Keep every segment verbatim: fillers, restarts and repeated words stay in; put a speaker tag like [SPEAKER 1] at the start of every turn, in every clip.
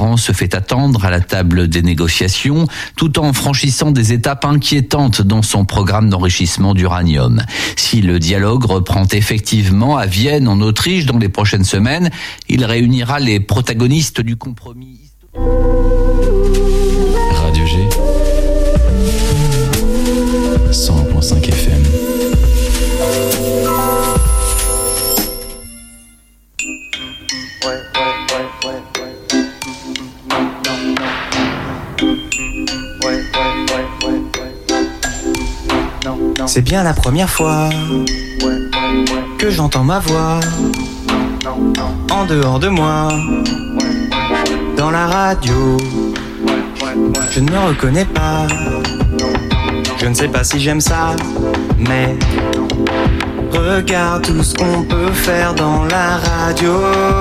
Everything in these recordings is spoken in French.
[SPEAKER 1] Mitterrand se fait attendre à la table des négociations, tout en franchissant des étapes inquiétantes dans son programme d'enrichissement d'uranium. Si le dialogue reprend effectivement à Vienne, en Autriche, dans les prochaines semaines, il réunira les protagonistes du compromis.
[SPEAKER 2] Radio G, cent un virgule cinq F M.
[SPEAKER 3] C'est bien la première fois que j'entends ma voix en dehors de moi, dans la radio. Je ne me reconnais pas, je ne sais pas si j'aime ça, mais regarde tout ce qu'on peut faire dans la radio.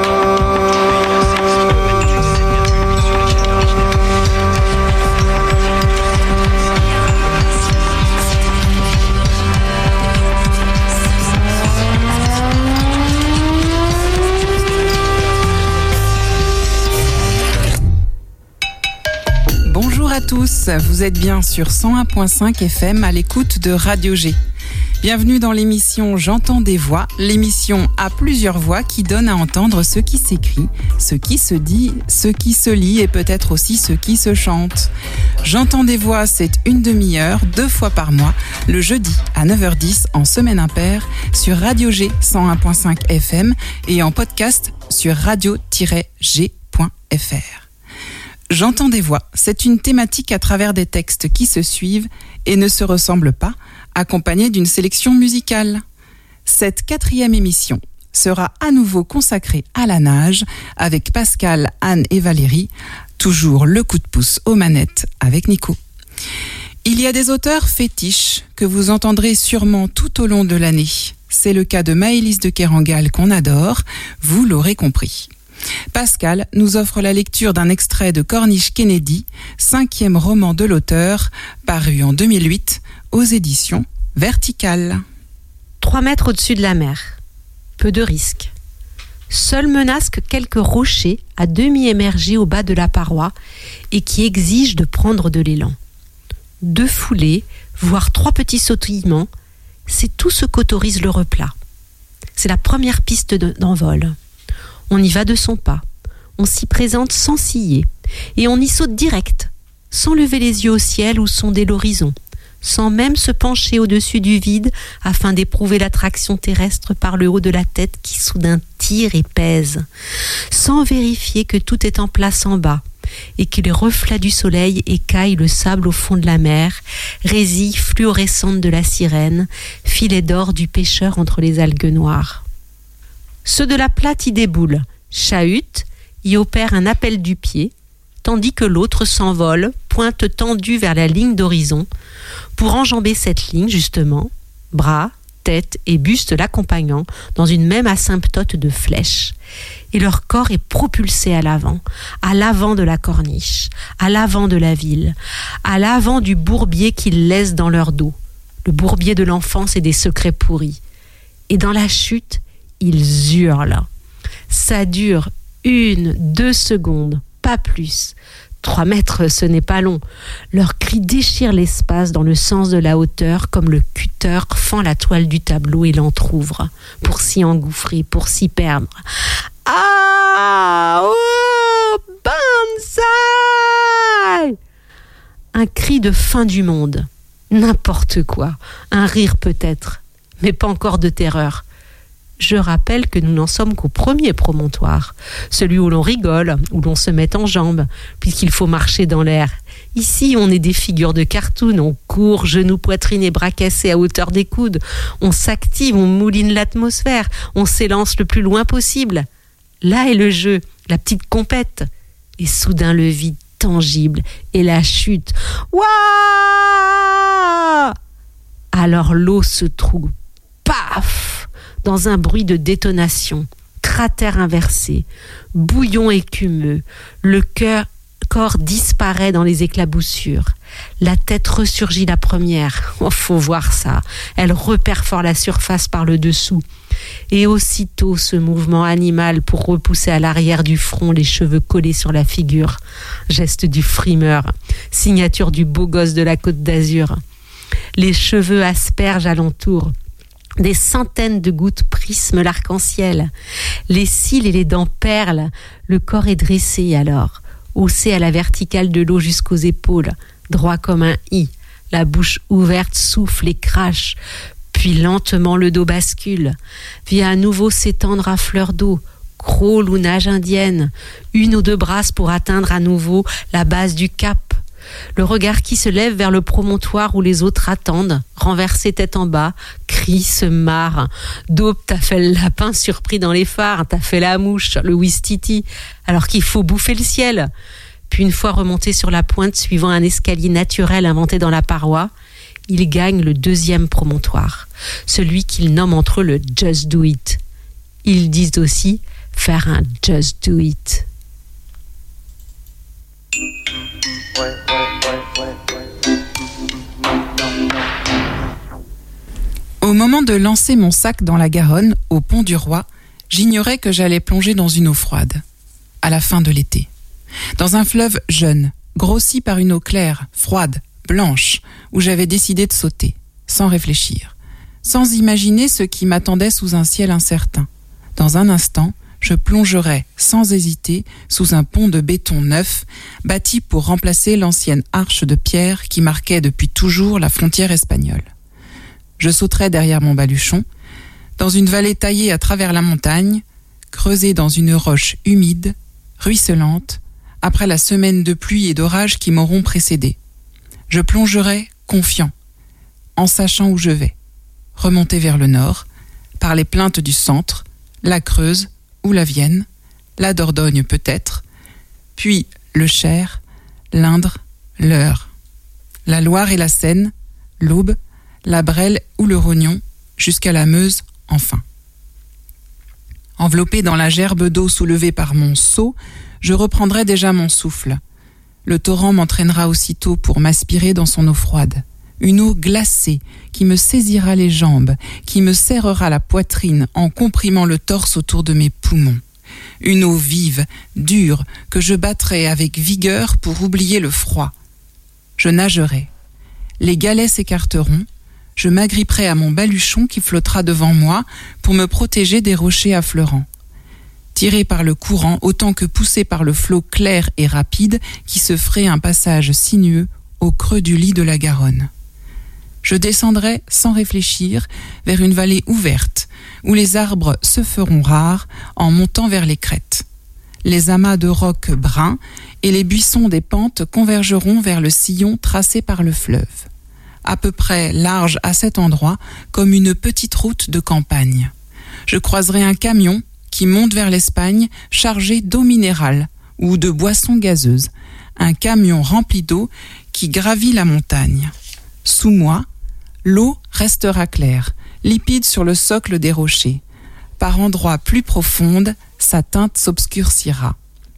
[SPEAKER 4] Bonjour à tous, vous êtes bien sur cent un virgule cinq F M à l'écoute de Radio G. Bienvenue dans l'émission J'entends des voix, l'émission à plusieurs voix qui donne à entendre ce qui s'écrit, ce qui se dit, ce qui se lit et peut-être aussi ce qui se chante. J'entends des voix, c'est une demi-heure, deux fois par mois, le jeudi à neuf heures dix en semaine impaire sur Radio G cent un virgule cinq F M et en podcast sur radio tiret g point f r. J'entends des voix, c'est une thématique à travers des textes qui se suivent et ne se ressemblent pas, accompagnée d'une sélection musicale. Cette quatrième émission sera à nouveau consacrée à la nage avec Pascal, Anne et Valérie, toujours le coup de pouce aux manettes avec Nico. Il y a des auteurs fétiches que vous entendrez sûrement tout au long de l'année. C'est le cas de Maëlys de Kerangal qu'on adore, vous l'aurez compris. Pascal nous offre la lecture d'un extrait de Corniche Kennedy, cinquième roman de l'auteur, paru en deux mille huit aux éditions Verticales.
[SPEAKER 5] Trois mètres au-dessus de la mer. Peu de risques. Seule menace que quelques rochers à demi émergés au bas de la paroi et qui exigent de prendre de l'élan. Deux foulées, voire trois petits sautillements, c'est tout ce qu'autorise le replat. C'est la première piste de, d'envol. On y va de son pas, on s'y présente sans scier, et on y saute direct, sans lever les yeux au ciel ou sonder l'horizon, sans même se pencher au-dessus du vide afin d'éprouver l'attraction terrestre par le haut de la tête qui soudain tire et pèse, sans vérifier que tout est en place en bas, et que les reflets du soleil écaillent le sable au fond de la mer, résille fluorescente de la sirène, filet d'or du pêcheur entre les algues noires. Ceux de la plate y déboulent, chahutent, y opèrent un appel du pied, tandis que l'autre s'envole, pointe tendue vers la ligne d'horizon, pour enjamber cette ligne justement, bras, tête et buste l'accompagnant dans une même asymptote de flèches. Et leur corps est propulsé à l'avant, à l'avant de la corniche, à l'avant de la ville, à l'avant du bourbier qu'ils laissent dans leur dos, le bourbier de l'enfance et des secrets pourris. Et dans la chute, ils hurlent. Ça dure une, deux secondes, pas plus. Trois mètres, ce n'est pas long. Leur cri déchire l'espace dans le sens de la hauteur, comme le cutter fend la toile du tableau et l'entrouvre, pour s'y engouffrer, pour s'y perdre. Ah! Oh! Banzai! Un cri de fin du monde. N'importe quoi. Un rire peut-être, mais pas encore de terreur. Je rappelle que nous n'en sommes qu'au premier promontoire, celui où l'on rigole, où l'on se met en jambes, puisqu'il faut marcher dans l'air. Ici, on est des figures de cartoon, on court, genoux, poitrine et bras cassés à hauteur des coudes. On s'active, on mouline l'atmosphère, on s'élance le plus loin possible. Là est le jeu, la petite compète. Et soudain le vide tangible et la chute. Ouah! Alors l'eau se trouve. Paf! Dans un bruit de détonation, cratère inversé, bouillon écumeux, le cœur corps disparaît dans les éclaboussures. La tête ressurgit la première. Oh, faut voir ça. Elle reperfore la surface par le dessous. Et aussitôt ce mouvement animal pour repousser à l'arrière du front les cheveux collés sur la figure. Geste du frimeur, signature du beau gosse de la Côte d'Azur. Les cheveux aspergent alentour. Des centaines de gouttes prisment l'arc-en-ciel. Les cils et les dents perlent. Le corps est dressé alors, haussé à la verticale de l'eau jusqu'aux épaules, droit comme un i. La bouche ouverte souffle et crache. Puis lentement le dos bascule, vient à nouveau s'étendre à fleur d'eau, crawl ou nage indienne, une ou deux brasses pour atteindre à nouveau la base du cap. Le regard qui se lève vers le promontoire où les autres attendent, renversé tête en bas, crie, se marre. Daube, t'as fait le lapin surpris dans les phares, t'as fait la mouche, le ouistiti, alors qu'il faut bouffer le ciel. Puis une fois remonté sur la pointe, suivant un escalier naturel inventé dans la paroi, il gagne le deuxième promontoire, celui qu'ils nomment entre eux le « Just Do It ». Ils disent aussi faire un « Just Do It ».
[SPEAKER 4] Au moment de lancer mon sac dans la Garonne, au pont du Roi, j'ignorais que j'allais plonger dans une eau froide, à la fin de l'été. Dans un fleuve jeune, grossi par une eau claire, froide, blanche, où j'avais décidé de sauter, sans réfléchir, sans imaginer ce qui m'attendait sous un ciel incertain. Dans un instant, je plongerais, sans hésiter, sous un pont de béton neuf, bâti pour remplacer l'ancienne arche de pierre qui marquait depuis toujours la frontière espagnole. Je sauterais derrière mon baluchon, dans une vallée taillée à travers la montagne, creusée dans une roche humide, ruisselante, après la semaine de pluie et d'orage qui m'auront précédé. Je plongerai confiant, en sachant où je vais, remonter vers le nord, par les plaintes du centre, la Creuse ou la Vienne, la Dordogne peut-être, puis le Cher, l'Indre, l'Eure, la Loire et la Seine, l'Aube, la Brelle ou le Rognon, jusqu'à la Meuse enfin. Enveloppé dans la gerbe d'eau soulevée par mon seau, je reprendrai déjà mon souffle. Le torrent m'entraînera aussitôt pour m'aspirer dans son eau froide. Une eau glacée qui me saisira les jambes, qui me serrera la poitrine en comprimant le torse autour de mes poumons. Une eau vive, dure, que je battrai avec vigueur pour oublier le froid. Je nagerai. Les galets s'écarteront. Je m'agripperai à mon baluchon qui flottera devant moi pour me protéger des rochers affleurants. Tiré par le courant autant que poussé par le flot clair et rapide qui se ferait un passage sinueux au creux du lit de la Garonne. Je descendrai sans réfléchir vers une vallée ouverte où les arbres se feront rares en montant vers les crêtes. Les amas de rocs bruns et les buissons des pentes convergeront vers le sillon tracé par le fleuve, à peu près large à cet endroit comme une petite route de campagne. Je croiserai un camion qui monte vers l'Espagne chargé d'eau minérale ou de boissons gazeuses, un camion rempli d'eau qui gravit la montagne. Sous moi, l'eau restera claire, limpide sur le socle des rochers. Par endroits plus profondes, sa teinte s'obscurcira.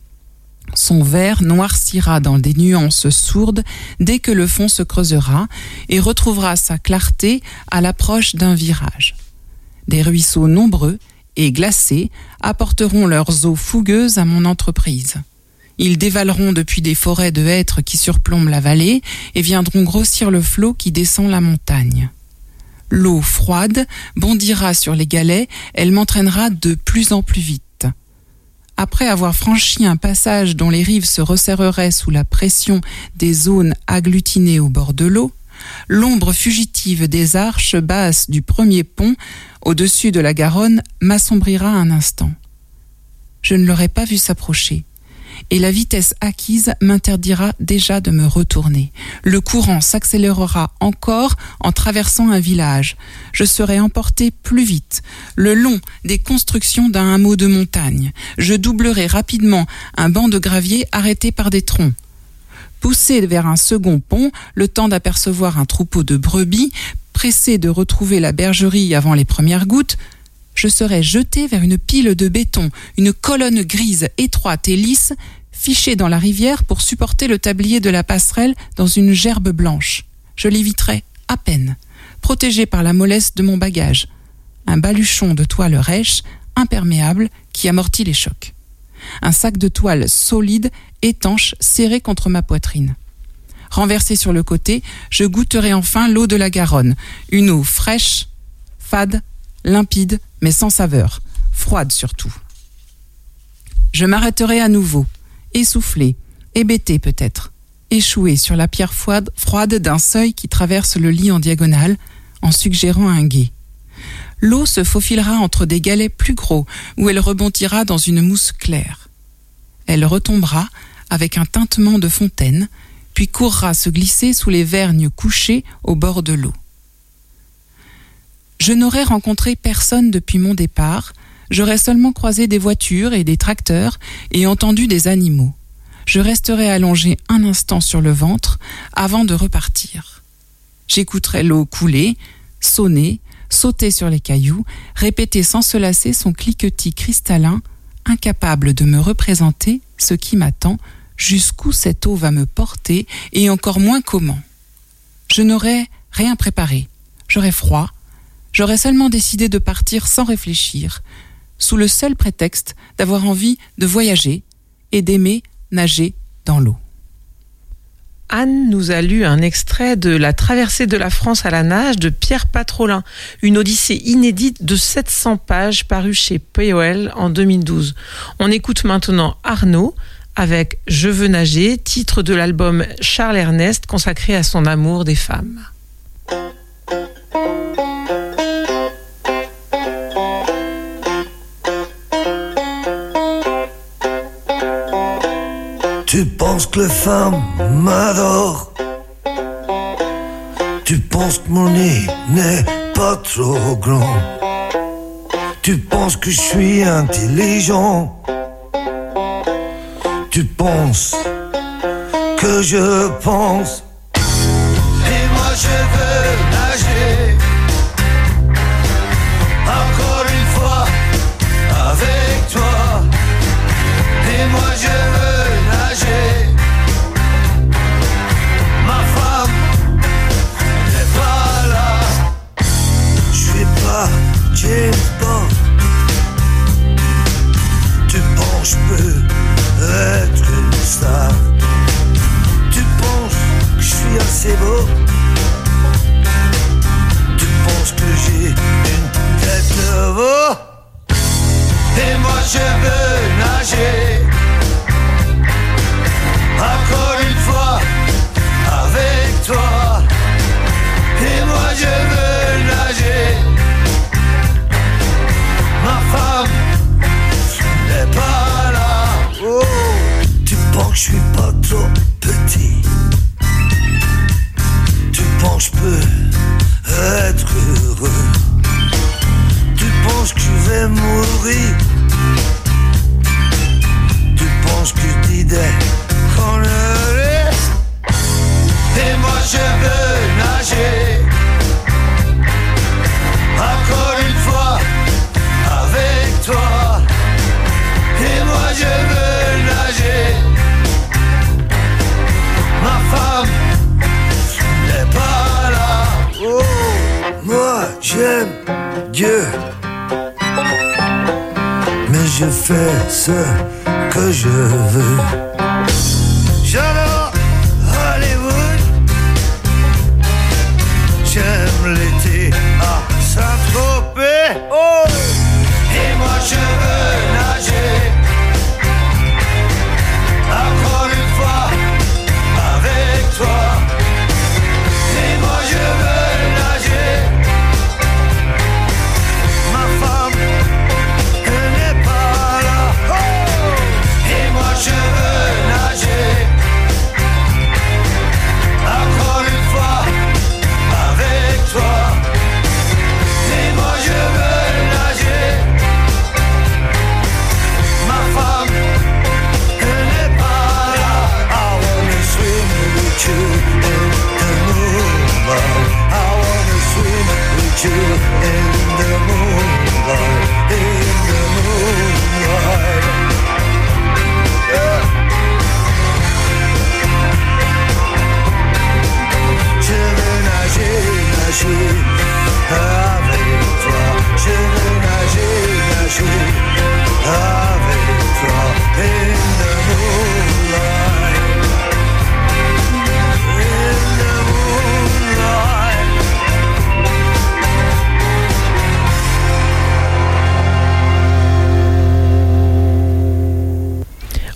[SPEAKER 4] Son vert noircira dans des nuances sourdes dès que le fond se creusera et retrouvera sa clarté à l'approche d'un virage. Des ruisseaux nombreux et glacés apporteront leurs eaux fougueuses à mon entreprise. Ils dévaleront depuis des forêts de hêtres qui surplombent la vallée et viendront grossir le flot qui descend la montagne. L'eau froide bondira sur les galets, elle m'entraînera de plus en plus vite. Après avoir franchi un passage dont les rives se resserreraient sous la pression des zones agglutinées au bord de l'eau, l'ombre fugitive des arches basses du premier pont au-dessus de la Garonne m'assombrira un instant. Je ne l'aurais pas vu s'approcher, et la vitesse acquise m'interdira déjà de me retourner. Le courant s'accélérera encore en traversant un village. Je serai emporté plus vite, le long des constructions d'un hameau de montagne. Je doublerai rapidement un banc de gravier arrêté par des troncs. Poussé vers un second pont, le temps d'apercevoir un troupeau de brebis, pressé de retrouver la bergerie avant les premières gouttes, je serai jeté vers une pile de béton, une colonne grise, étroite et lisse, fiché dans la rivière pour supporter le tablier de la passerelle dans une gerbe blanche. Je l'éviterais à peine, protégé par la mollesse de mon bagage. Un baluchon de toile rêche, imperméable, qui amortit les chocs. Un sac de toile solide, étanche, serré contre ma poitrine. Renversé sur le côté, je goûterai enfin l'eau de la Garonne, une eau fraîche, fade, limpide, mais sans saveur, froide surtout. Je m'arrêterai à nouveau, essoufflé, hébété peut-être, échoué sur la pierre froide, froide d'un seuil qui traverse le lit en diagonale, en suggérant un gué. L'eau se faufilera entre des galets plus gros, où elle rebondira dans une mousse claire. Elle retombera avec un tintement de fontaine, puis courra se glisser sous les vergnes couchées au bord de l'eau. Je n'aurais rencontré personne depuis mon départ, j'aurais seulement croisé des voitures et des tracteurs et entendu des animaux. Je resterai allongé un instant sur le ventre avant de repartir. J'écouterai l'eau couler, sonner, sauter sur les cailloux, répéter sans se lasser son cliquetis cristallin, incapable de me représenter ce qui m'attend, jusqu'où cette eau va me porter et encore moins comment. Je n'aurais rien préparé, j'aurais froid, j'aurais seulement décidé de partir sans réfléchir, sous le seul prétexte d'avoir envie de voyager et d'aimer nager dans l'eau.
[SPEAKER 6] Anne nous a lu un extrait de La traversée de la France à la nage de Pierre Patrolin, une odyssée inédite de sept cents pages parue chez P O L en deux mille douze. On écoute maintenant Arnaud avec Je veux nager, titre de l'album Charles Ernest consacré à son amour des femmes.
[SPEAKER 7] Tu penses que les femmes m'adorent? Tu penses que mon nez n'est pas trop grand? Tu penses que je suis intelligent? Tu penses que je pense? Et moi je veux nager, encore une fois, avec toi. Et moi je veux nager, ma femme n'est pas là. Je suis pas James Bond. Tu penses je peux être une star? Tu penses que je suis assez beau? Tu penses que j'ai une tête de veau? Et moi je veux nager, encore une fois, avec toi. Et moi je veux nager, ma femme n'est pas là. Oh, tu penses que je suis pas trop petit? Tu penses que je peux être heureux? Tu penses que je vais mourir? Tu penses que je dis des conneries? Et moi je veux nager, encore une fois, avec toi. Et moi je veux nager, ma femme n'est pas là. Oh, moi j'aime Dieu, mais je fais ce que je veux. J'adore Hollywood, j'aime l'été à Saint-Tropez. Oh, et moi je veux nager, encore une fois, avec toi. Et moi je veux nager, ma femme n'est pas là. Oh, et moi je veux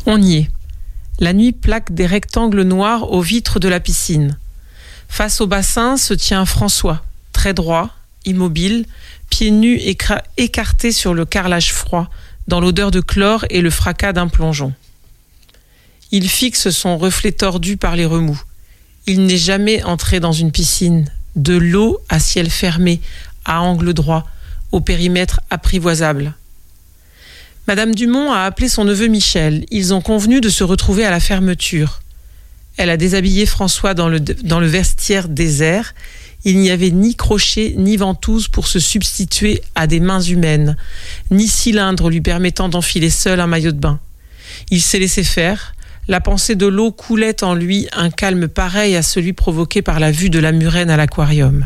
[SPEAKER 6] On y est. La nuit plaque des rectangles noirs aux vitres de la piscine. Face au bassin se tient François, très droit, immobile, pieds nus écra- écartés sur le carrelage froid, dans l'odeur de chlore et le fracas d'un plongeon. Il fixe son reflet tordu par les remous. Il n'est jamais entré dans une piscine, de l'eau à ciel fermé, à angle droit, au périmètre apprivoisable. Madame Dumont a appelé son neveu Michel. Ils ont convenu de se retrouver à la fermeture. Elle a déshabillé François dans le, dans le vestiaire désert. Il n'y avait ni crochet ni ventouse pour se substituer à des mains humaines, ni cylindre lui permettant d'enfiler seul un maillot de bain. Il s'est laissé faire. La pensée de l'eau coulait en lui un calme pareil à celui provoqué par la vue de la murène à l'aquarium.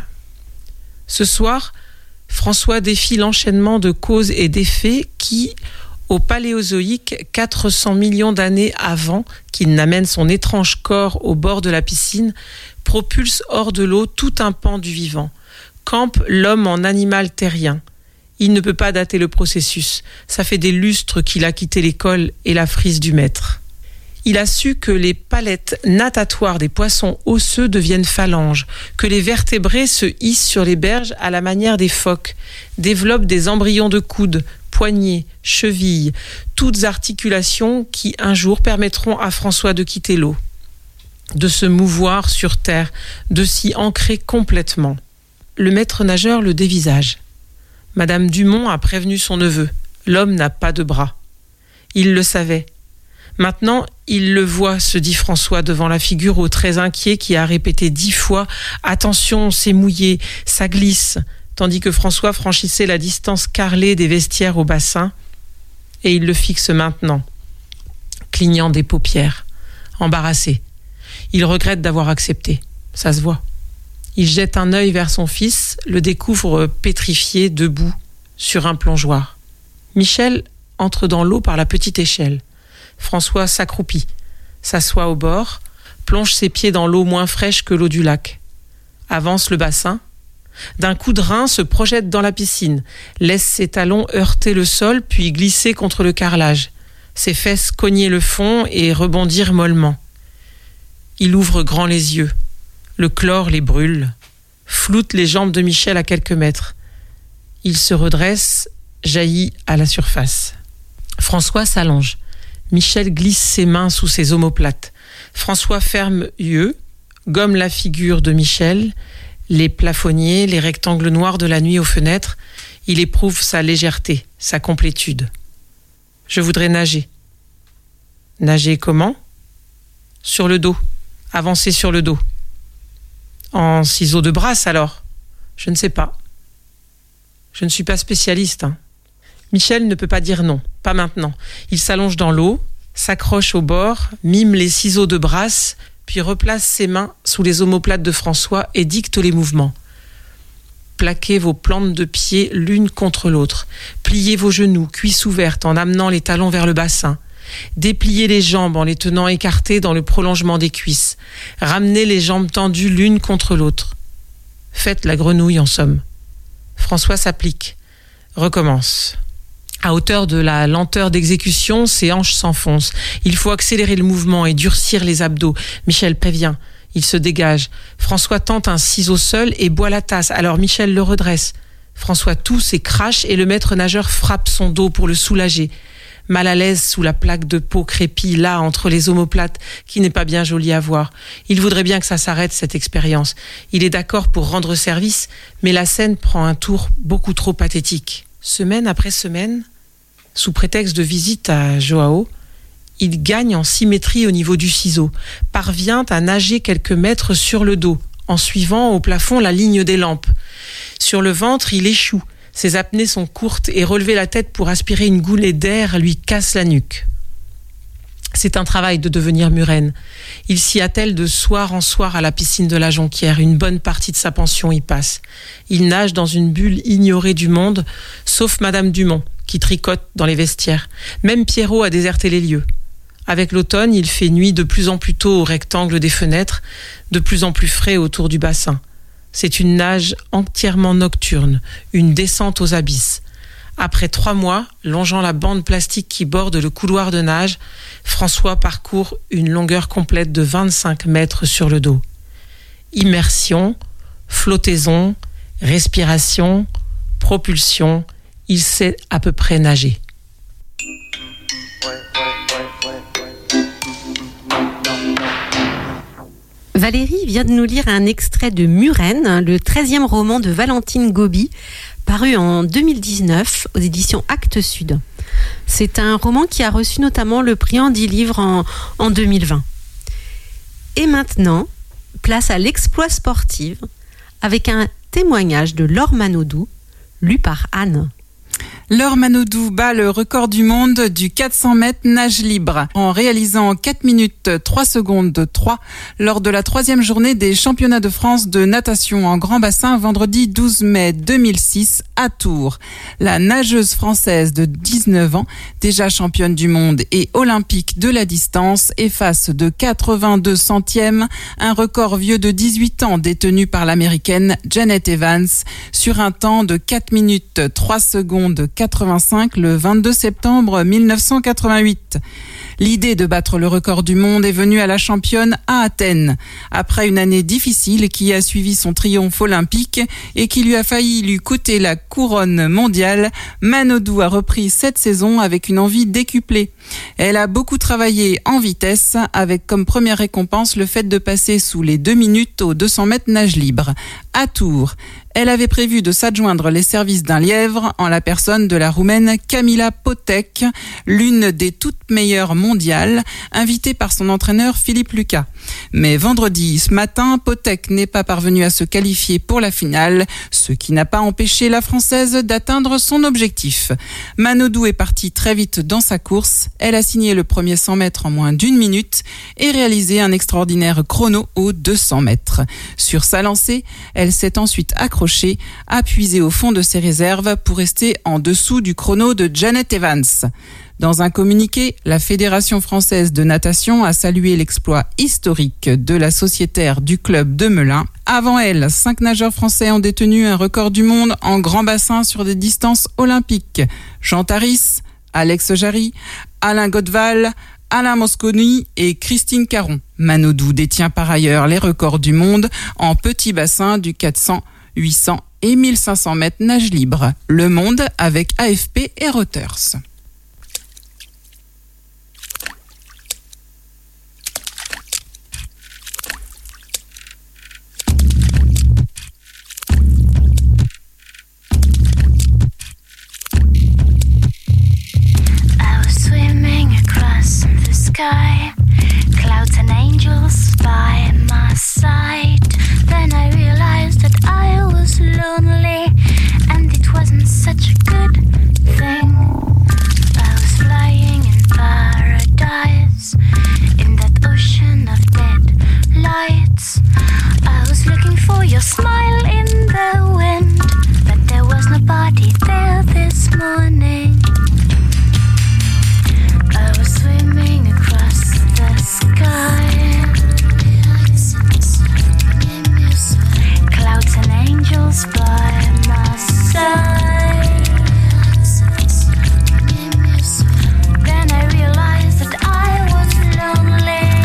[SPEAKER 6] Ce soir, François défie l'enchaînement de causes et d'effets qui, au Paléozoïque, quatre cents millions d'années avant qu'il n'amène son étrange corps au bord de la piscine, propulse hors de l'eau tout un pan du vivant, campe l'homme en animal terrien. Il ne peut pas dater le processus. Ça fait des lustres qu'il a quitté l'école et la frise du maître. Il a su que les palettes natatoires des poissons osseux deviennent phalanges, que les vertébrés se hissent sur les berges à la manière des phoques, développent des embryons de coudes, poignets, chevilles, toutes articulations qui un jour permettront à François de quitter l'eau, de se mouvoir sur terre, de s'y ancrer complètement. Le maître nageur le dévisage. Madame Dumont a prévenu son neveu. L'homme n'a pas de bras. Il le savait. Maintenant, il le voit, se dit François devant la figure aux traits inquiets qui a répété dix fois « Attention, c'est mouillé, ça glisse », tandis que François franchissait la distance carrelée des vestiaires au bassin, et il le fixe maintenant, clignant des paupières, embarrassé. Il regrette d'avoir accepté, ça se voit. Il jette un œil vers son fils, le découvre pétrifié, debout, sur un plongeoir. Michel entre dans l'eau par la petite échelle. François s'accroupit, s'assoit au bord, plonge ses pieds dans l'eau moins fraîche que l'eau du lac. Avance le bassin. D'un coup de rein, se projette dans la piscine, laisse ses talons heurter le sol, puis glisser contre le carrelage. Ses fesses cogner le fond et rebondir mollement. Il ouvre grand les yeux. Le chlore les brûle, floute les jambes de Michel à quelques mètres. Il se redresse, jaillit à la surface. François s'allonge. Michel glisse ses mains sous ses omoplates. François ferme yeux, gomme la figure de Michel, les plafonniers, les rectangles noirs de la nuit aux fenêtres. Il éprouve sa légèreté, sa complétude. Je voudrais nager. Nager comment ? Sur le dos. Avancer sur le dos. En ciseaux de brasse alors ? Je ne sais pas. Je ne suis pas spécialiste, hein. Michel ne peut pas dire non, pas maintenant. Il s'allonge dans l'eau, s'accroche au bord, mime les ciseaux de brasse, puis replace ses mains sous les omoplates de François et dicte les mouvements. Plaquez vos plantes de pied l'une contre l'autre. Pliez vos genoux, cuisses ouvertes, en amenant les talons vers le bassin. Dépliez les jambes en les tenant écartées dans le prolongement des cuisses. Ramenez les jambes tendues l'une contre l'autre. Faites la grenouille en somme. François s'applique. Recommence. À hauteur de la lenteur d'exécution, ses hanches s'enfoncent. Il faut accélérer le mouvement et durcir les abdos. Michel prévient. Il se dégage. François tente un ciseau seul et boit la tasse. Alors Michel le redresse. François tousse et crache et le maître nageur frappe son dos pour le soulager. Mal à l'aise sous la plaque de peau crépie, là, entre les omoplates, qui n'est pas bien jolie à voir. Il voudrait bien que ça s'arrête, cette expérience. Il est d'accord pour rendre service, mais la scène prend un tour beaucoup trop pathétique. Semaine après semaine, sous prétexte de visite à Joao, il gagne en symétrie au niveau du ciseau, parvient à nager quelques mètres sur le dos, en suivant au plafond la ligne des lampes. Sur le ventre, il échoue. Ses apnées sont courtes et relever la tête pour aspirer une goulée d'air lui casse la nuque. C'est un travail de devenir murène. Il s'y attelle de soir en soir à la piscine de la Jonquière. Une bonne partie de sa pension y passe. Il nage dans une bulle ignorée du monde, sauf Madame Dumont, qui tricote dans les vestiaires. Même Pierrot a déserté les lieux. Avec l'automne, il fait nuit de plus en plus tôt au rectangle des fenêtres, de plus en plus frais autour du bassin. C'est une nage entièrement nocturne, une descente aux abysses. Après trois mois, longeant la bande plastique qui borde le couloir de nage, François parcourt une longueur complète de vingt-cinq mètres sur le dos. Immersion, flottaison, respiration, propulsion, il sait à peu près nager.
[SPEAKER 5] Valérie vient de nous lire un extrait de Murène, le treizième roman de Valentine Gobi, paru en deux mille dix-neuf aux éditions Actes Sud. C'est un roman qui a reçu notamment le prix Andy Livre en, en deux mille vingt. Et maintenant, place à l'exploit sportif avec un témoignage de Laure Manodou, lu par Anne.
[SPEAKER 4] Laure Manodou bat le record du monde du quatre cents mètres nage libre en réalisant quatre minutes trois secondes trois lors de la troisième journée des championnats de France de natation en grand bassin vendredi douze mai deux mille six à Tours. La nageuse française de dix-neuf ans, déjà championne du monde et olympique de la distance, efface de quatre-vingt-deux centièmes un record vieux de dix-huit ans détenu par l'américaine Janet Evans sur un temps de quatre minutes trois secondes quatre-vingt-cinq le vingt-deux septembre mille neuf cent quatre-vingt-huit. L'idée de battre le record du monde est venue à la championne à Athènes, après une année difficile qui a suivi son triomphe olympique et qui lui a failli lui coûter la couronne mondiale. Manodou a repris cette saison avec une envie décuplée. Elle a beaucoup travaillé en vitesse, avec comme première récompense le fait de passer sous les deux minutes aux deux cents mètres nage libre. À Tours, elle avait prévu de s'adjoindre les services d'un lièvre en la personne de la Roumaine Camila Potek, l'une des toutes meilleures mondiales, invitée par son entraîneur Philippe Lucas. Mais vendredi, ce matin, Potek n'est pas parvenue à se qualifier pour la finale, ce qui n'a pas empêché la Française d'atteindre son objectif. Manodou est partie très vite dans sa course. Elle a signé le premier cent mètres en moins d'une minute et réalisé un extraordinaire chrono aux deux cents mètres. Sur sa lancée, elle s'est ensuite accrochée, appuyée au fond de ses réserves pour rester en dessous du chrono de Janet Evans. Dans un communiqué, la Fédération française de natation a salué l'exploit historique de la sociétaire du club de Melun. Avant elle, cinq nageurs français ont détenu un record du monde en grand bassin sur des distances olympiques. Jean Taris, Alex Jarry, Alain Godval, Alain Mosconi et Christine Caron. Manodou détient par ailleurs les records du monde en petit bassin du quatre cents, huit cents et mille cinq cents mètres nage libre. Le Monde avec A F P et Reuters.
[SPEAKER 8] Sky, clouds and angels by my side. Then I realized that I was lonely, and it wasn't such a good thing. I was flying in paradise, in that ocean of dead lights. I was looking for your smile in the wind, but there was nobody there this morning. I was swimming across the sky, clouds and angels by my side. Then I realized that I was lonely,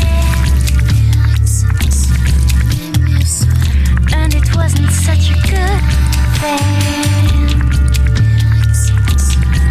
[SPEAKER 8] and it wasn't such a good thing.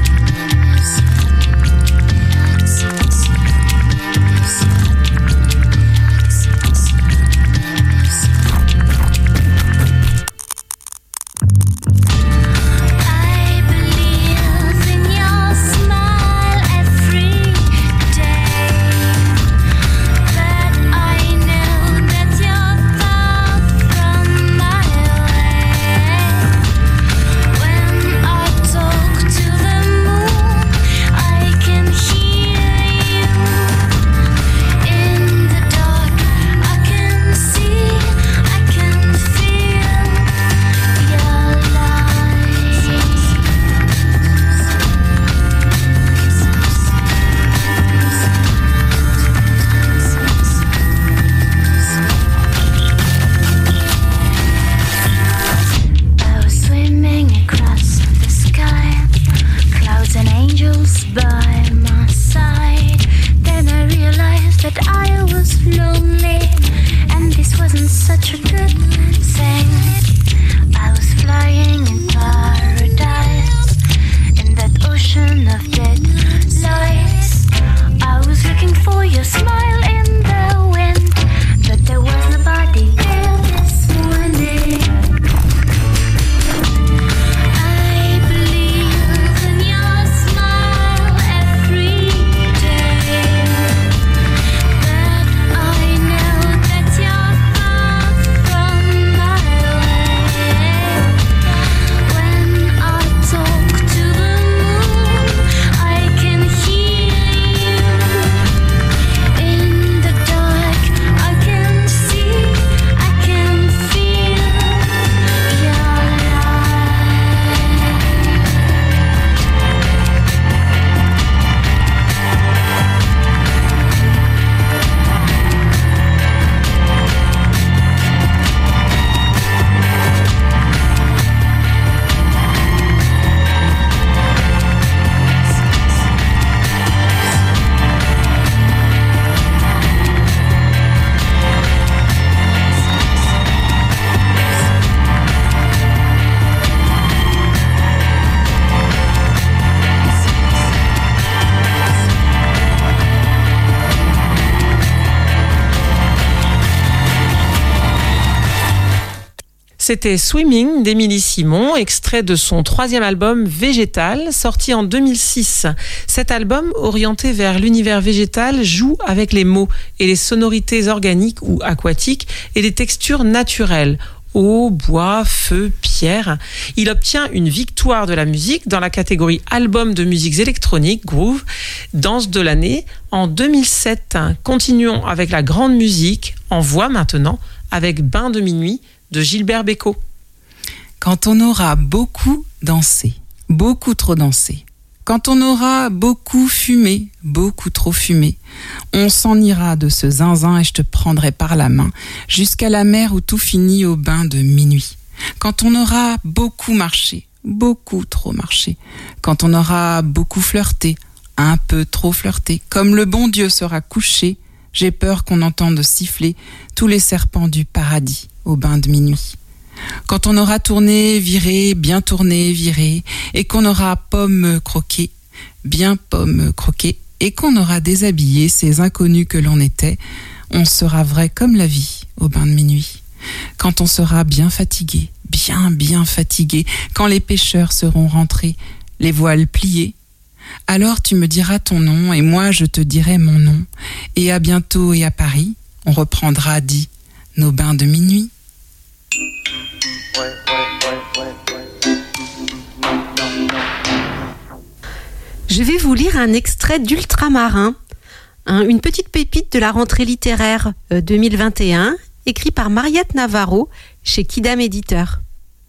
[SPEAKER 8] such a good thing. I was flying in paradise, in that ocean of dead lights. I was looking for your smile in the wind, but there was nobody there this morning. I believe in your smile every day, but I know that you're far from my way. When I talk to the moon, I can hear you. In the dark, I can see, I can feel your light.
[SPEAKER 6] C'était Swimming d'Émilie Simon, extrait de son troisième album Végétal, sorti en deux mille six. Cet album, orienté vers l'univers végétal, joue avec les mots et les sonorités organiques ou aquatiques et les textures naturelles. Eau, bois, feu, pierre. Il obtient une victoire de la musique dans la catégorie album de musiques électroniques, groove, danse de l'année en deux mille sept. Continuons avec la grande musique, en voix maintenant, avec Bain de minuit de Gilbert Bécaud.
[SPEAKER 4] Quand on aura beaucoup dansé, beaucoup trop dansé, quand on aura beaucoup fumé, beaucoup trop fumé, on s'en ira de ce zinzin et je te prendrai par la main jusqu'à la mer où tout finit au bain de minuit. Quand on aura beaucoup marché, beaucoup trop marché, quand on aura beaucoup flirté, un peu trop flirté, comme le bon Dieu sera couché, j'ai peur qu'on entende siffler tous les serpents du paradis au bain de minuit. Quand on aura tourné, viré, bien tourné, viré, et qu'on aura pomme croquée, bien pomme croquée, et qu'on aura déshabillé ces inconnus que l'on était, on sera vrai comme la vie au bain de minuit. Quand on sera bien fatigué, bien bien fatigué, quand les pêcheurs seront rentrés, les voiles pliées, alors tu me diras ton nom et moi je te dirai mon nom, et à bientôt et à Paris, on reprendra dit nos bains de minuit.
[SPEAKER 5] Je vais vous lire un extrait d'Ultramarin, un, une petite pépite de la rentrée littéraire euh, deux mille vingt et un, écrit par Mariette Navarro chez Kidam Éditeur.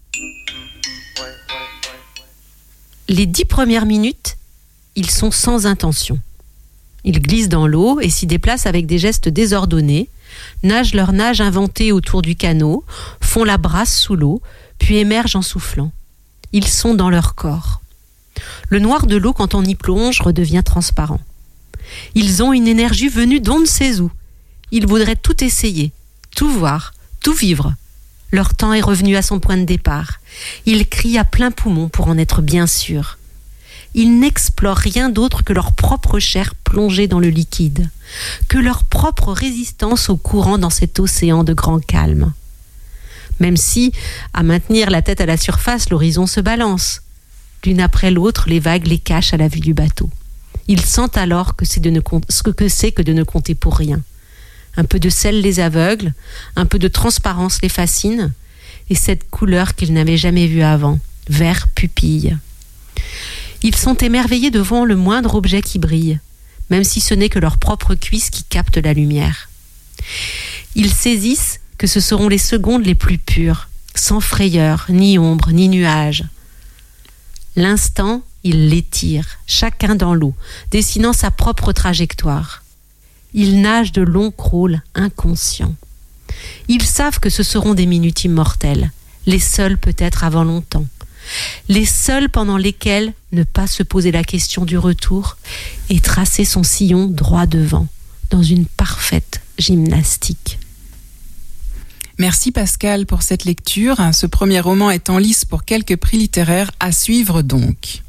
[SPEAKER 5] Les dix premières minutes, ils sont sans intention. Ils glissent dans l'eau et s'y déplacent avec des gestes désordonnés, nagent leur nage inventée autour du canot, font la brasse sous l'eau, puis émergent en soufflant. Ils sont dans leur corps. Le noir de l'eau, quand on y plonge, redevient transparent. Ils ont une énergie venue d'on ne sait où. Ils voudraient tout essayer, tout voir, tout vivre. Leur temps est revenu à son point de départ. Ils crient à plein poumon pour en être bien sûrs. Ils n'explorent rien d'autre que leur propre chair plongée dans le liquide, que leur propre résistance au courant dans cet océan de grand calme. Même si, à maintenir la tête à la surface, l'horizon se balance. L'une après l'autre, les vagues les cachent à la vue du bateau. Ils sentent alors que c'est, de ne, ce que c'est que de ne compter pour rien. Un peu de sel les aveugle, un peu de transparence les fascine, et cette couleur qu'ils n'avaient jamais vue avant, vert pupille. Ils sont émerveillés devant le moindre objet qui brille, même si ce n'est que leur propre cuisse qui capte la lumière. Ils saisissent que ce seront les secondes les plus pures, sans frayeur, ni ombre, ni nuage. L'instant, ils l'étirent, chacun dans l'eau, dessinant sa propre trajectoire. Ils nagent de longs crawls inconscients. Ils savent que ce seront des minutes immortelles, les seules peut-être avant longtemps. Les seules pendant lesquelles ne pas se poser la question du retour et tracer son sillon droit devant, dans une parfaite gymnastique.
[SPEAKER 4] Merci Pascal pour cette lecture. Ce premier roman est en lice pour quelques prix littéraires à suivre donc.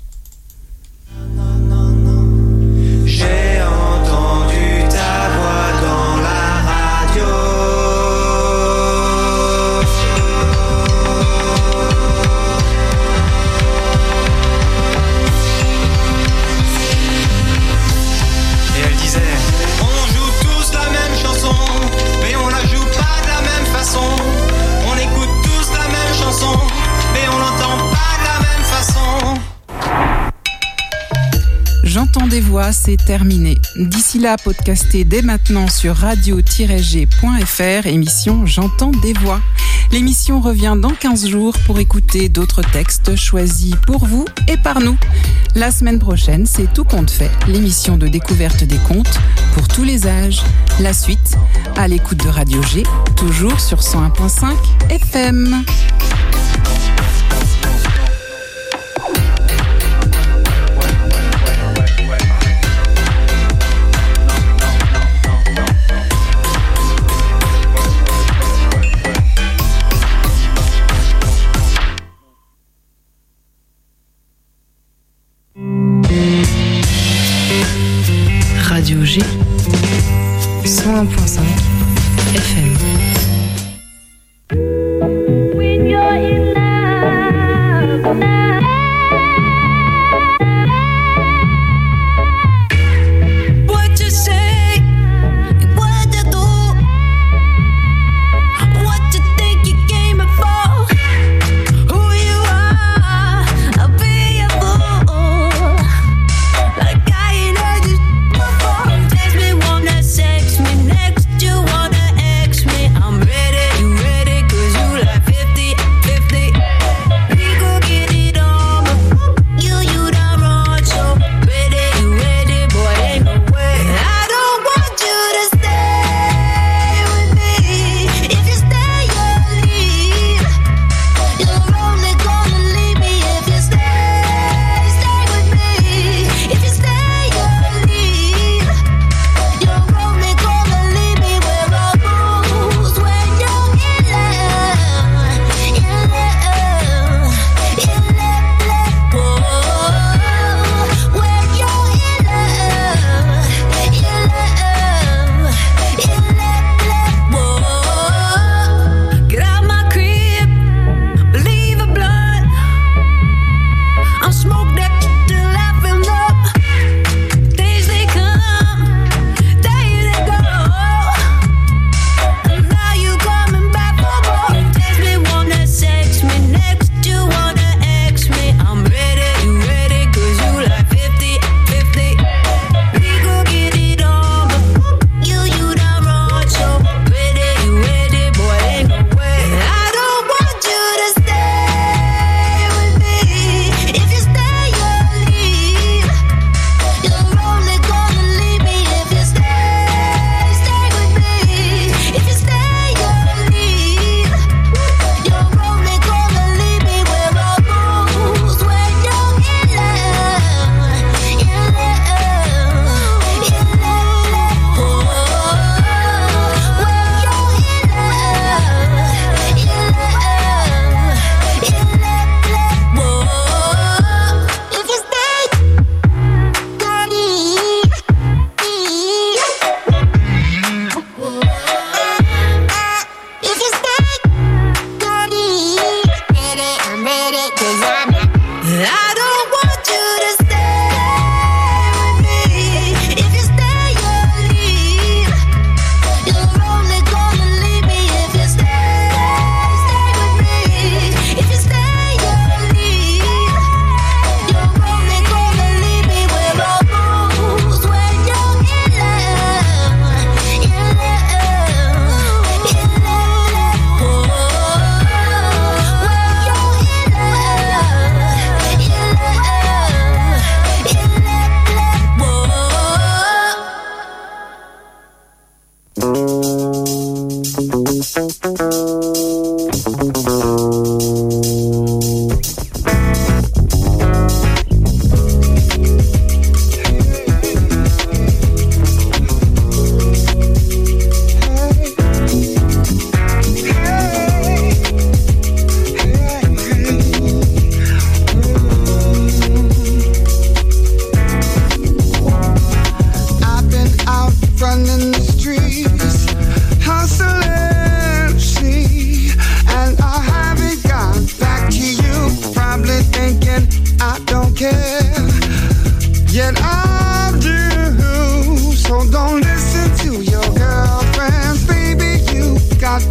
[SPEAKER 3] J'ai entendu ta voix dans la radio. Et elle disait, on joue tous la même chanson, mais on la joue pas de la même façon. On écoute tous la même chanson, mais on l'entend pas de la même façon.
[SPEAKER 4] J'entends des voix, c'est terminé. D'ici là, podcastez dès maintenant sur radio tiret g point f r, émission J'entends des voix. L'émission revient dans quinze jours pour écouter d'autres textes choisis pour vous et par nous. La semaine prochaine, c'est Tout compte fait, l'émission de découverte des contes pour tous les âges. La suite, à l'écoute de Radio G, toujours sur cent un virgule cinq F M.
[SPEAKER 5] Radio G, cent un virgule cinq F M.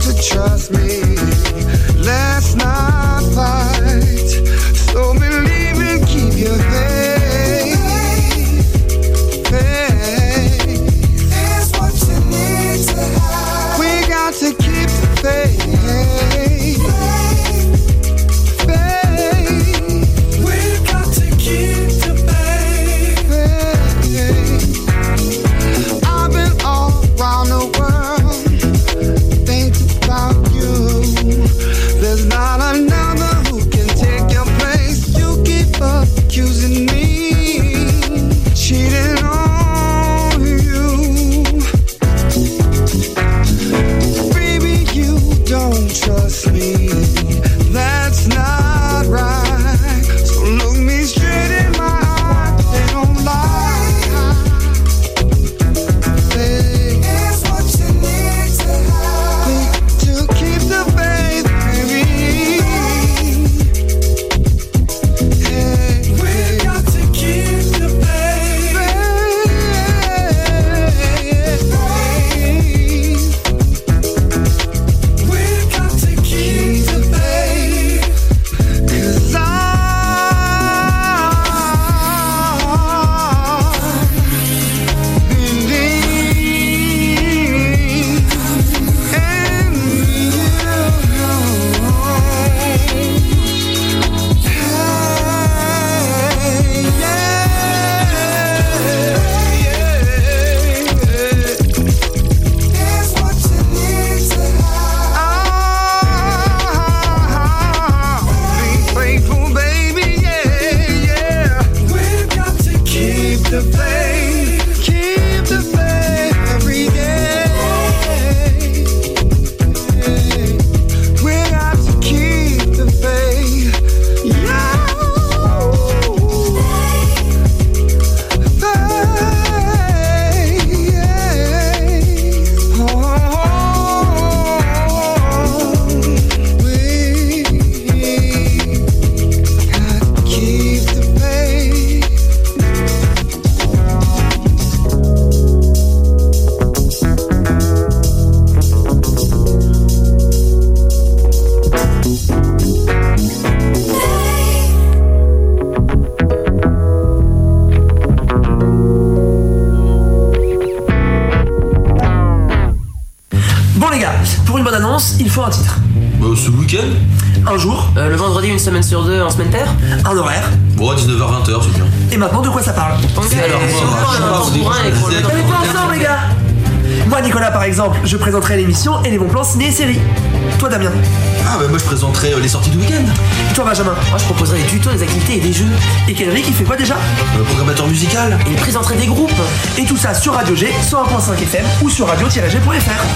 [SPEAKER 9] to trust me. Let's not fight. So believe and keep your faith. Faith is what you need to have. We got to keep the faith.
[SPEAKER 10] Il faut un titre.
[SPEAKER 11] Bah, ce week-end.
[SPEAKER 10] Un jour.
[SPEAKER 12] Euh, le vendredi, une semaine sur deux, en semaine paire.
[SPEAKER 10] Un horaire.
[SPEAKER 11] Bon, dix-neuf heures vingt heures, c'est bien.
[SPEAKER 10] Et maintenant, de quoi ça parle?
[SPEAKER 12] C'est alors, on
[SPEAKER 10] est pas ensemble, les gars. Moi, Nicolas, par exemple, je présenterai l'émission et les bons plans ciné et séries. Toi, Damien?
[SPEAKER 11] Ah, bah, moi, je présenterai euh, les sorties du week-end.
[SPEAKER 10] Et toi, Benjamin?
[SPEAKER 12] Moi, je proposerai des tutos, des activités et des jeux.
[SPEAKER 10] Et Kendrick, il fait quoi déjà?
[SPEAKER 11] Le programmateur musical.
[SPEAKER 12] Et il présenterait des groupes.
[SPEAKER 10] Et tout ça sur Radio G, cent un point cinq F M ou sur radio tiret g point f r.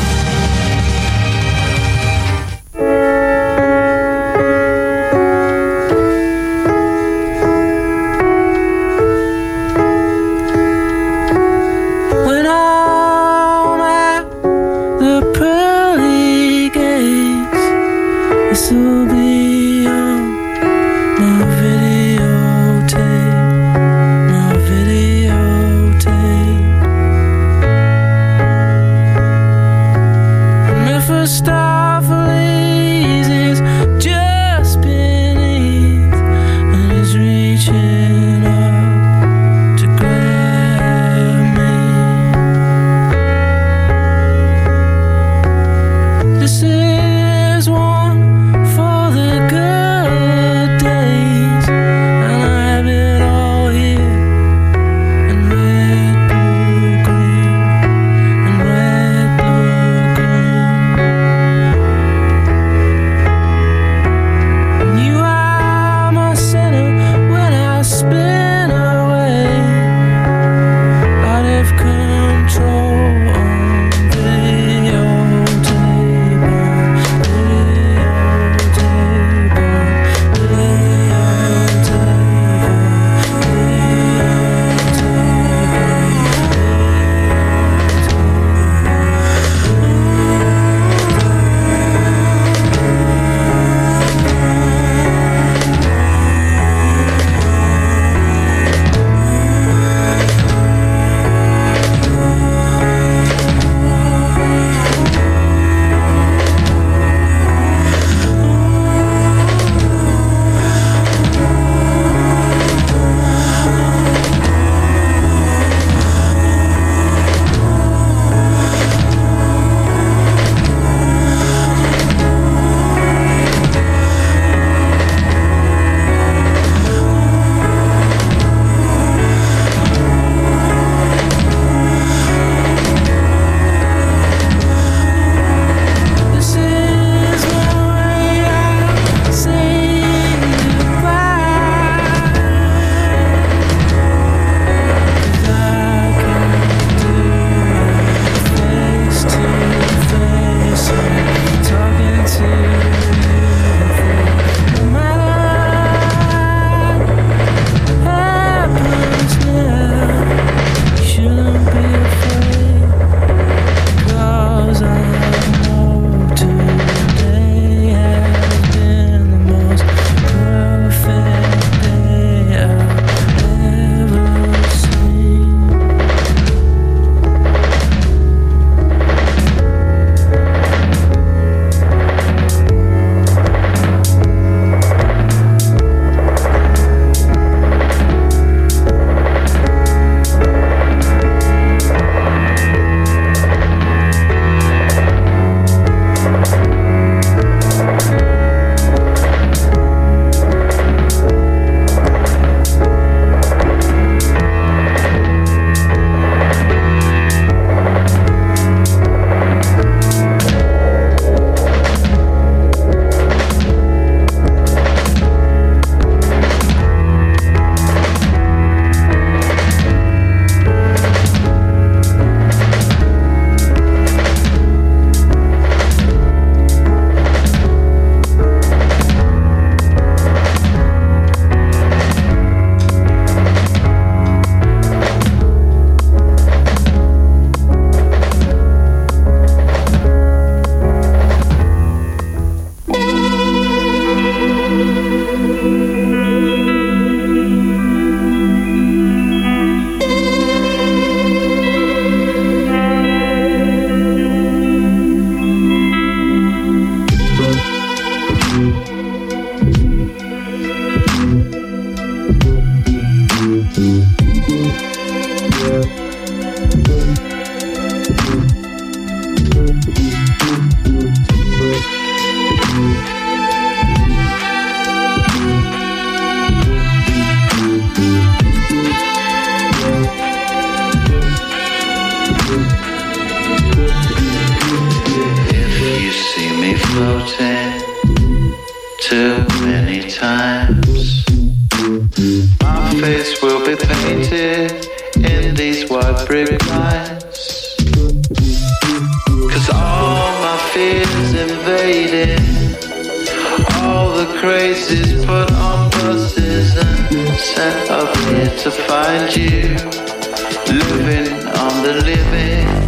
[SPEAKER 13] you see me floating too many times, my face will be painted in these white brick lines. Cause all my fears invading, all the crazies put on buses and sent up here to find you, living on the living.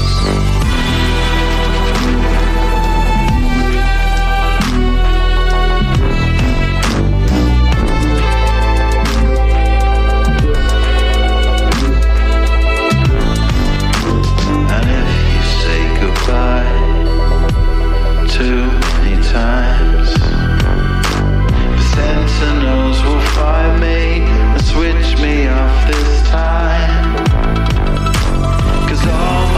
[SPEAKER 13] Too many times, the sentinels will find me and switch me off this time. Cause all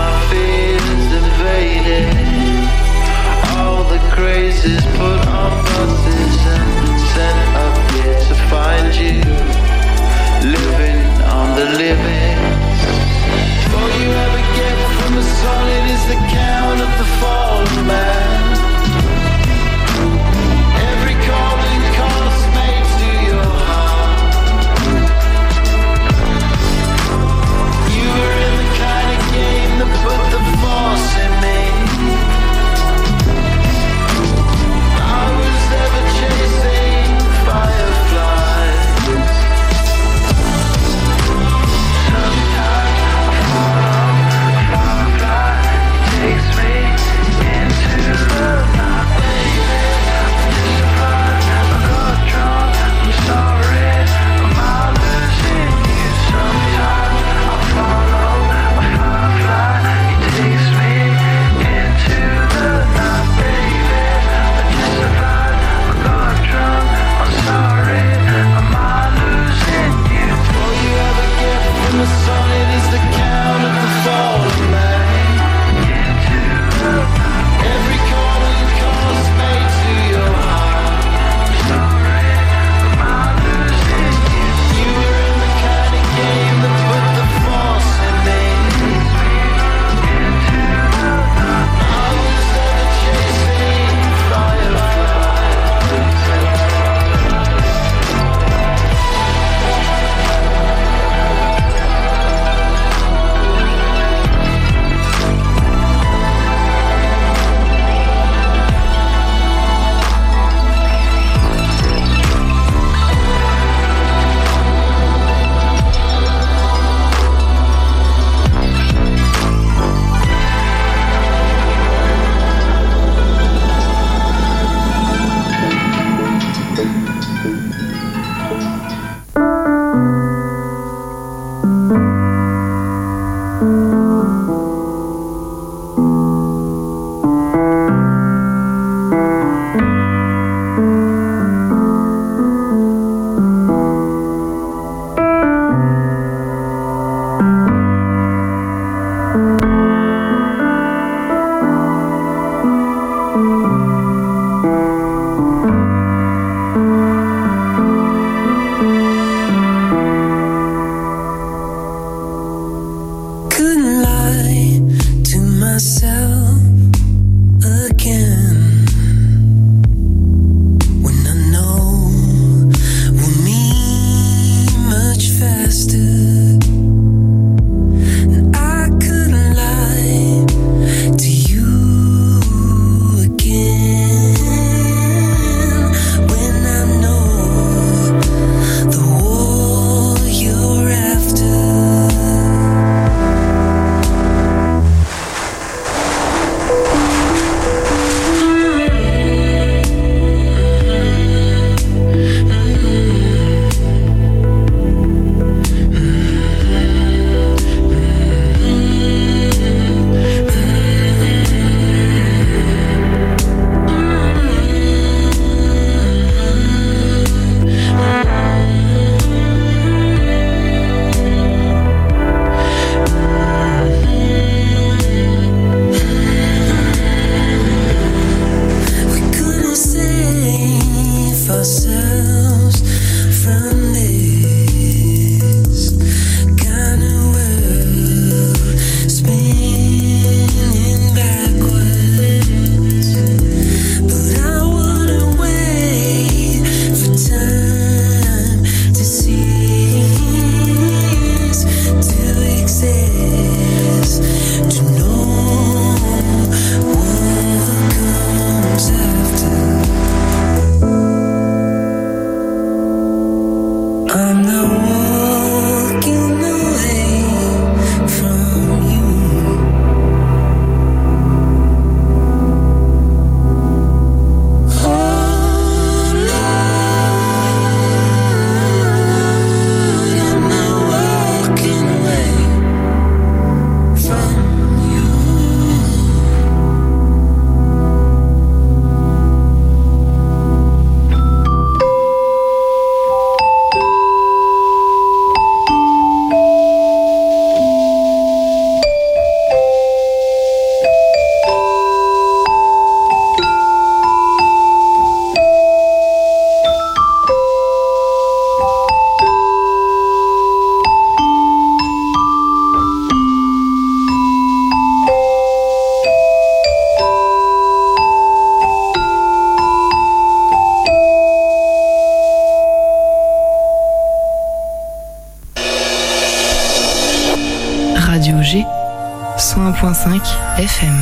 [SPEAKER 4] point cinq F M.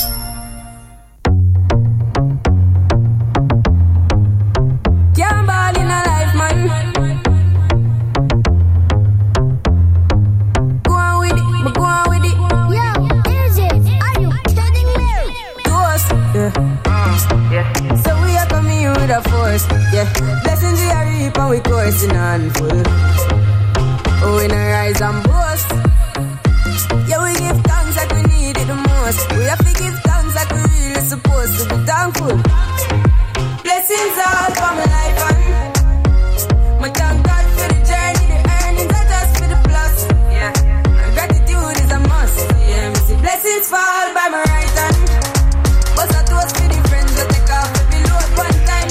[SPEAKER 14] Yeah, blessings we are reap and we coursing on full. Oh, we not rise and boast. Yeah, we give thanks like we need it the most. We have to give thanks like we really supposed to be thankful. Blessings all for my life and my thank God for the journey, the earnings are just for the plus. Yeah, and gratitude is a must. Yeah, me see blessings fall by my right hand. But I toast for the friends that take off every load one time.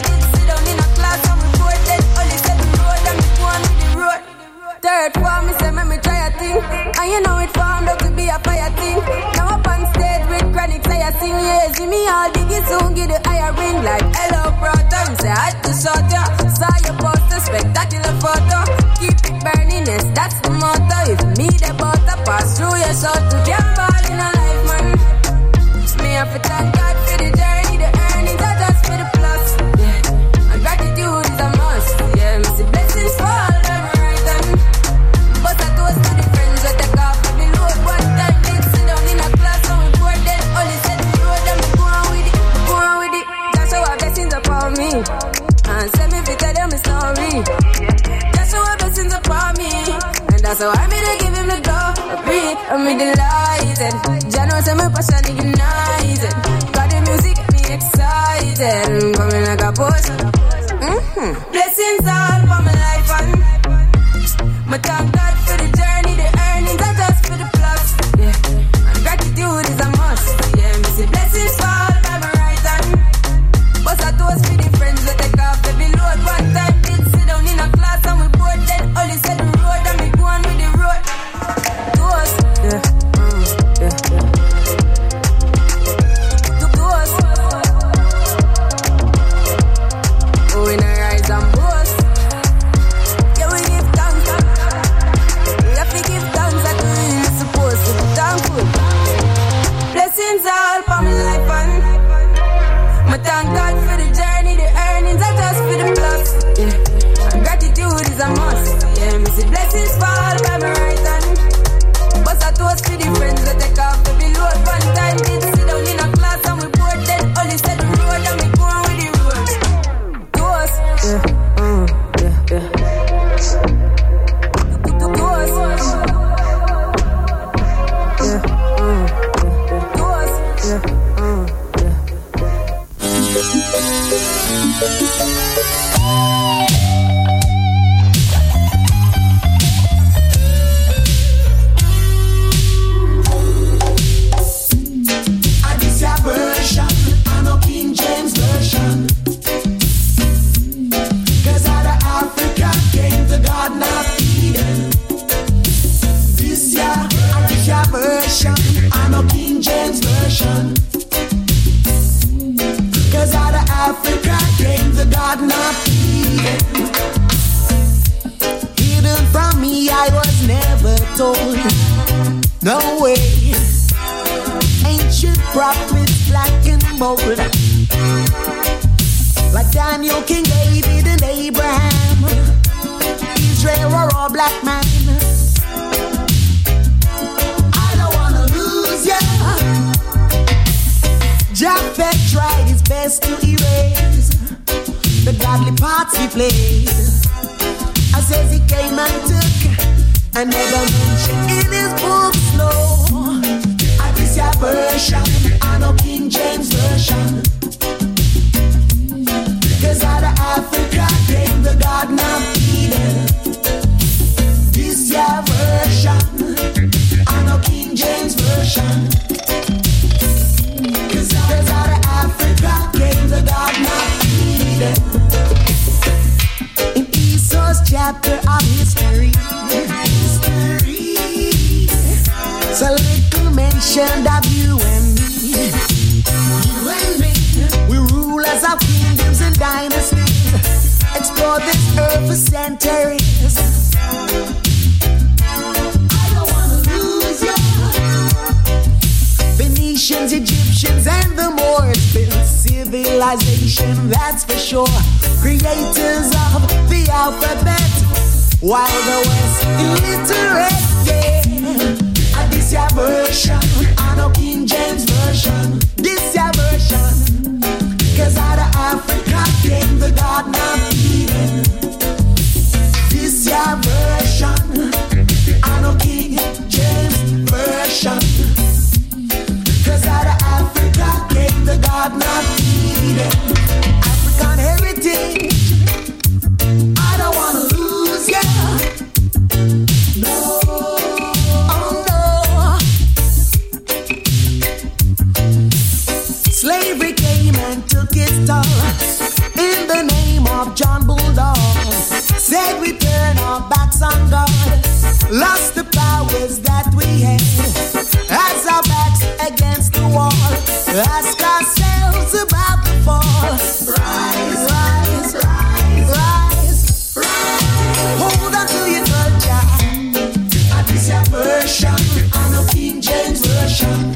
[SPEAKER 14] Third form, me say, make me try a thing. And you know it formed up to be a fire thing. Now up on stage with chronic, say I sing. Yeah, see me all biggie soon, get the higher ring. Like, hello, brother. Me say, I had to short ya. Saw your poster, spectacular photo. Keep it burning, yes, that's the motto. If me the butter pass through your soul to gamble in a life, man. Me have to thank God for the journey, the earnings are just for the plus. Yeah, and gratitude is a must. Yeah, me see blessings fall. And send me to tell them a story. That's how blessings upon me. And that's how I'm gonna give him the glory. I'm me delighted. Jah knows I'm a passion ignited. Got the music get me excited. Coming like a potion. Mm-hmm. Blessings all for my life and my thank God for the journey, the earnings are just for the plus. Yeah, and gratitude is a must. Yeah, me see blessings fall by my right hand. But I toast for the friends that take off every load one time. Did sit down in a class and we bored then only said the road and me go on with the road. Toast, yeah, mm, yeah, yeah. To toast. Oh, we not rise and boast. Yeah, we give thanks. We have to give thanks like we really supposed to be thankful. Blessings all for my life and my thank God for the journey, the earnings are just for the plus. Yeah, and gratitude is a must. Yeah, me see blessings fall by my right hand. But I toast to the friends that take off every load one time. Did sit down in a class and we bored then only said the road and me go on with the road. Toast, yeah, mm, yeah, yeah. Toast, yeah, mm, yeah, yeah. Toast, yeah, mm.
[SPEAKER 15] I this your version, I know King James version. Cause out of Africa came the garden of Eden. This year, I this your version, I know King James version. Cause out of Africa came the garden of Eden. Hidden from me, I was never told. No way. Ancient prophets black and bold, like Daniel, King David and Abraham. Israel were all black men. I don't wanna lose ya. Japheth tried his best to erase the godly parts he played. I says he came and took and never mentioned in his books, no. I this your version, I know King James version. Cause out of Africa came the garden of Eden. This your version, I know King James version. Cause out of Africa came the garden of Eden. In Esau's chapter of history, history, so little mentioned of you and me. You and me, we rulers of kingdoms and dynasties, explore this earth for centuries. I don't wanna lose you. Phoenicians, Egyptians, and the Moors built civilization, that's for sure. Creators of the alphabet, while the West illiterate, yeah. And this your version, I know King James version. This your version, cause out of Africa came the garden of Eden. This your version, I know King James version. Cause out of Africa came the garden of Eden. African heritage, I don't wanna lose ya. No, oh no. Slavery came and took its toll in the name of John Bulldog. Said we turn our backs on God, lost the powers that we had, as our backs against the wall. Ask ourselves about the fall. Rise, rise, rise, rise, rise. Hold on to your culture. And this your version, I know King James version.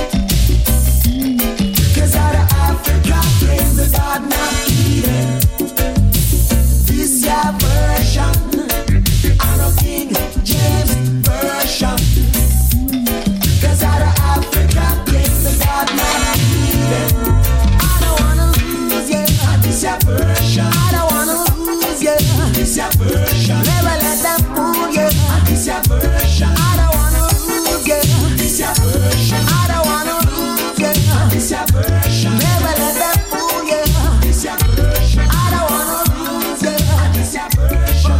[SPEAKER 15] Cause out of Africa came the garden of Eden. This your version, I know King James version. Cause out of Africa came the garden of Eden. I don't wanna lose, yeah. This your version. I don't wanna lose, yeah. This your version. Never let them fool, yeah. This your version. I don't wanna lose, yeah. This your version. I don't wanna lose, yeah. This your version. Never let them fool, yeah. This your version. I don't wanna lose, yeah. This your version.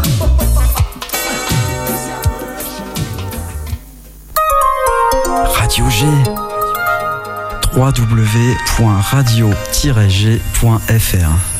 [SPEAKER 16] Radio G. w w w point radio tiret g point f r